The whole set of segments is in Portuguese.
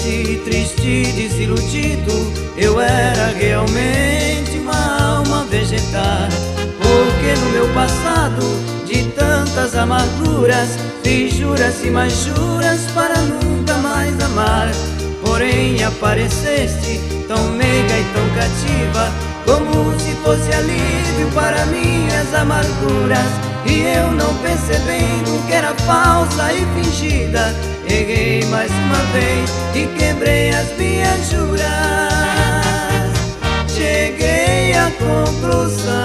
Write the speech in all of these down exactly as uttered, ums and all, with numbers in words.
conheceste, triste, desiludido, eu era realmente uma alma vegetal. Porque no meu passado, de tantas amarguras, fiz juras e mais juras para nunca mais amar. Porém apareceste tão meiga e tão cativa, como se fosse alívio para minhas amarguras. E eu não percebendo que era falsa e fingida, errei mais uma vez e quebrei as minhas juras. Cheguei à conclusão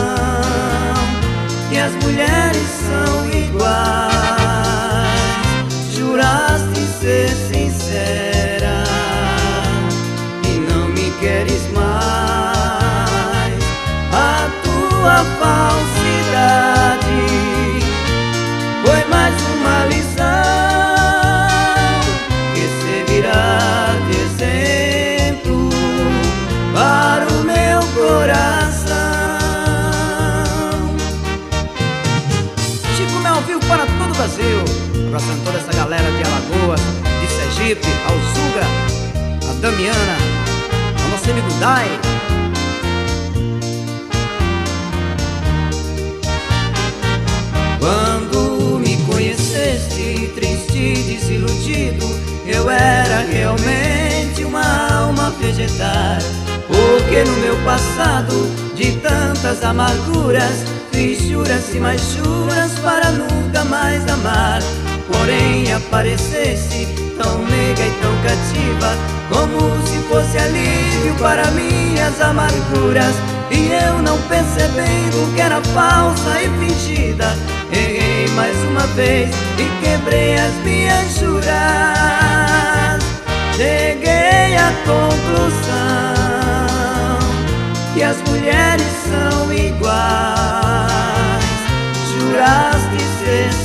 que as mulheres são iguais. Juraste ser sincera e não me queres mais. A tua falsidade foi mais uma lição que servirá de exemplo para o meu coração. Chico Mel ao vivo para todo o Brasil, abraçando toda essa galera de Alagoas, de Sergipe, ao Zuga, a Damiana, ao nosso amigo Dai. Quando me conheceste, triste e desiludido, eu era realmente uma alma vegetal. Porque no meu passado, de tantas amarguras, fiz juras e mais juras para nunca mais amar. Porém apareceste tão meiga e tão cativa, como se fosse alívio para minhas amarguras. E eu não percebendo que era falsa e fingida, errei mais uma vez e quebrei as minhas juras. Cheguei à conclusão que as mulheres são iguais. Juraste ser